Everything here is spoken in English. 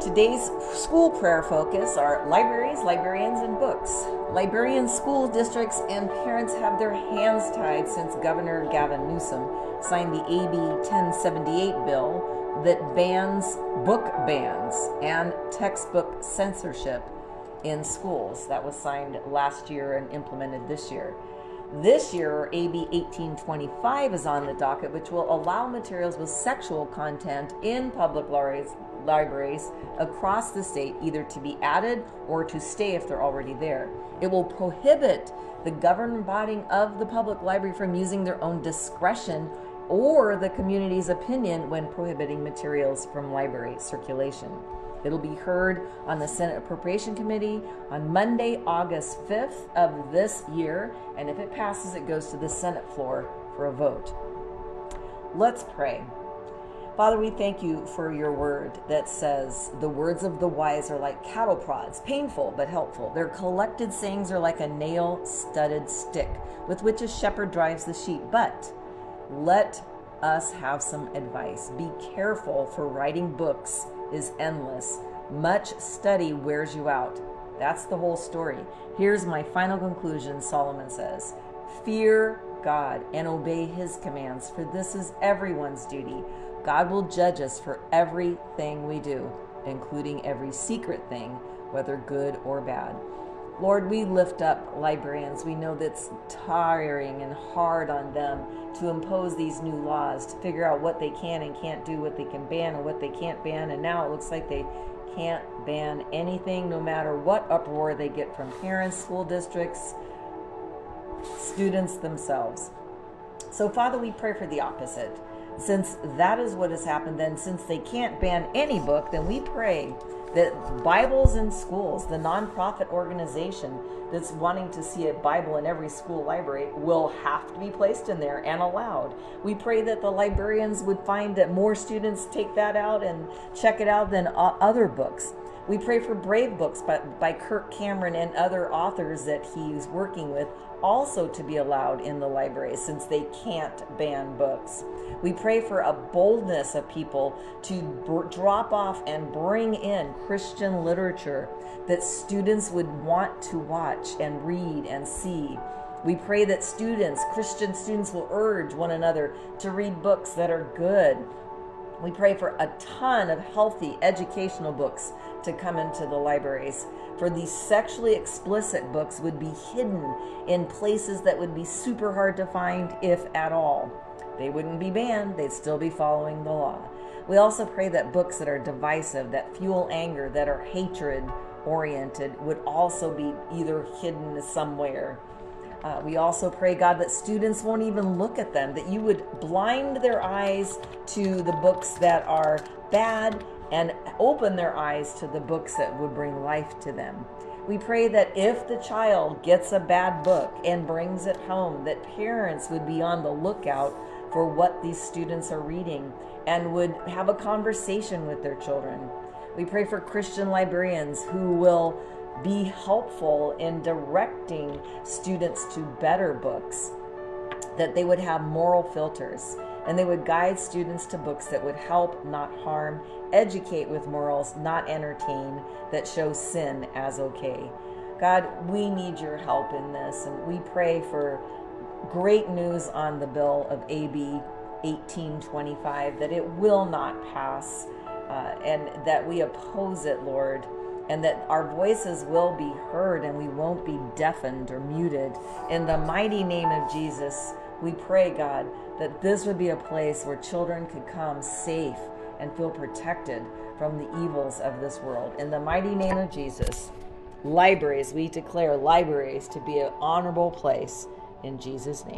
Today's school prayer focus are libraries, librarians, and books. Librarians, school districts, and parents have their hands tied since Governor Gavin Newsom signed the AB 1078 bill that bans book bans and textbook censorship in schools. That was signed last year and implemented this year. This year, AB 1825 is on the docket, which will allow materials with sexual content in public libraries across the state either to be added or to stay if they're already there. It will prohibit the governing body of the public library from using their own discretion or the community's opinion when prohibiting materials from library circulation. It'll be heard on the Senate Appropriation Committee on Monday, August 5th of this year, and if it passes, it goes to the Senate floor for a vote. Let's pray. Father, we thank you for your word that says the words of the wise are like cattle prods, painful but helpful. Their collected sayings are like a nail-studded stick with which a shepherd drives the sheep. But let us have some advice. Be careful, for writing books is endless. Much study wears you out. That's the whole story. Here's my final conclusion, Solomon says. Fear God and obey his commands, for this is everyone's duty. God will judge us for everything we do, including every secret thing, whether good or bad. Lord, we lift up librarians. We know that's tiring and hard on them to impose these new laws, to figure out what they can and can't do, what they can ban and what they can't ban. And now it looks like they can't ban anything, no matter what uproar they get from parents, school districts, students themselves. So, Father, we pray for the opposite. Since that is what has happened, then since they can't ban any book, then we pray that Bibles in schools, the nonprofit organization that's wanting to see a Bible in every school library, will have to be placed in there and allowed. We pray that the librarians would find that more students take that out and check it out than other books. We pray for Brave Books by Kirk Cameron and other authors that he's working with also to be allowed in the library since they can't ban books. We pray for a boldness of people to drop off and bring in Christian literature that students would want to watch and read and see. We pray that Christian students will urge one another to read books that are good. We pray for a ton of healthy educational books to come into the libraries. For these sexually explicit books would be hidden in places that would be super hard to find, if at all. They wouldn't be banned, they'd still be following the law. We also pray that books that are divisive, that fuel anger, that are hatred-oriented would also be either hidden somewhere. We also pray, God, that students won't even look at them, that you would blind their eyes to the books that are bad and open their eyes to the books that would bring life to them. We pray that if the child gets a bad book and brings it home, that parents would be on the lookout for what these students are reading and would have a conversation with their children. We pray for Christian librarians who will be helpful in directing students to better books, that they would have moral filters, and they would guide students to books that would help, not harm, educate with morals, not entertain, that show sin as okay. God, we need your help in this, and we pray for great news on the bill of AB 1825, that it will not pass, and that we oppose it, Lord, and that our voices will be heard and we won't be deafened or muted. In the mighty name of Jesus, we pray, God, that this would be a place where children could come safe and feel protected from the evils of this world. In the mighty name of Jesus, libraries, we declare libraries to be an honorable place in Jesus' name.